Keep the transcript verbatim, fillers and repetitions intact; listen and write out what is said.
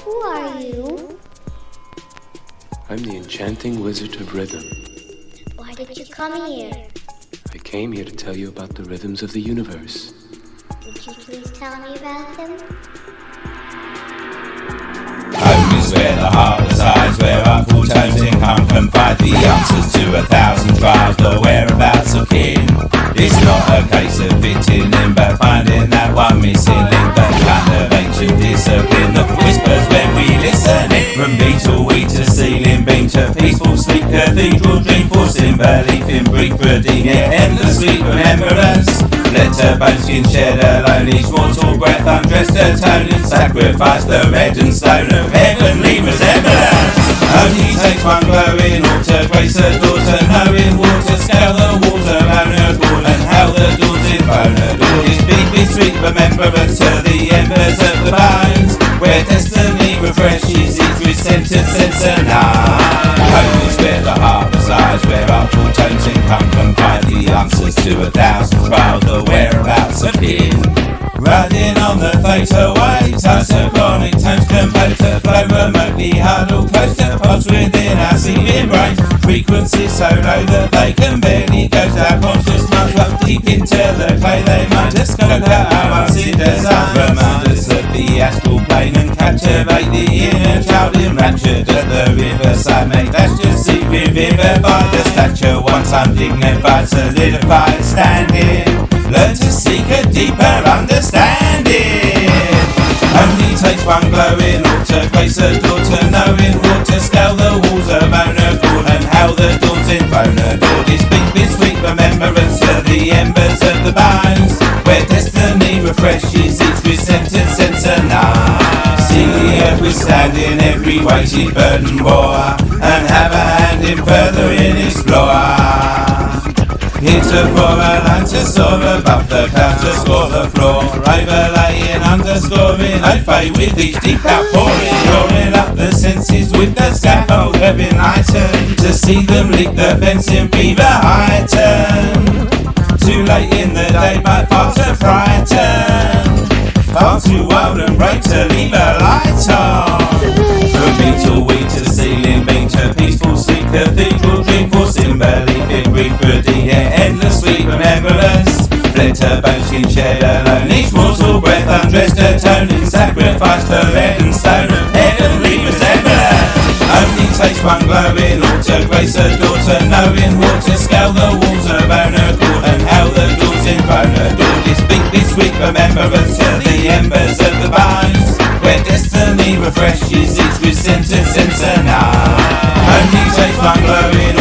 Who are you? I'm the enchanting wizard of rhythm. Why did you come here? I came here to tell you about the rhythms of the universe. Would you please tell me about them? Home is where the heart resides, where our full tones in come confide the answers to a thousand trials, the whereabouts of kin. It's not a case of fitting in, but finding that one missing link, that kind of ancient discipline that whispers when we listen in. From beetle weed to ceiling beam to peaceful sleep, cathedral dreamful belief in brief redeem, yet endless sweet remembrance. Let her boneskin shed alone each mortal breath, undressed atoning, sacrifice the red and stone of heavenly resemblance. Only takes one glowing altar, grace a daughter, knowing water, scale the walls around her door, and how the doors in bone adore this big, big sweet remembrance to the embers of the bones, where destiny refreshes each resented sense and eye. Home is where the heart resides, where our full tones in come confide the answers to a thousand trials, the whereabouts of kin. Riding on the fatal waves, isochronic tones compose to flow remotely huddled close to pulse within our seething brains. Frequencies so low that they can barely ghost our conscious minds, up deep into the clay they might just scope out our unseen designs. Remind us of the astral plane and captivate the inner child enraptured at the riverside. Make that just see revivify the stature once undignified, solidified, standing. Learn to seek a deeper understanding. Only takes one glowing altar, grace a daughter, knowing water, scale the walls of owner cool, and how the dawn's in bone adore this big, big sweet remembrance to the embers of the bones, where destiny refreshes each resented sense and eye. See the earth withstanding every weighted burden bore, and have a hand in furthering explore. Here to pour a line to soar above the clouds, to score the floor, overlaying, underscoring, I fade with each deep outpouring, drawing up the senses with the scaffold of enlightened, to see them leap the fence in fever heightened. Too late in the day, but far too frightened, far too wild and brave to leave a light on. From beetle weed to ceiling beam to peaceful sleep, cathedral dreamful belief in brief redeem, yeah, endless sweet remembrance. Fled her boneskin shed alone each mortal breath, undressed atoning, sacrifice the red and stone of heavenly resemblance. Only takes one glowing altar, grace a daughter, knowing water, scale the walls of owner cool, and how the doors in bone adore this big, big sweet remembrance to the embers of the bones, where destiny refreshes each resented sense and eye. Only takes one glowing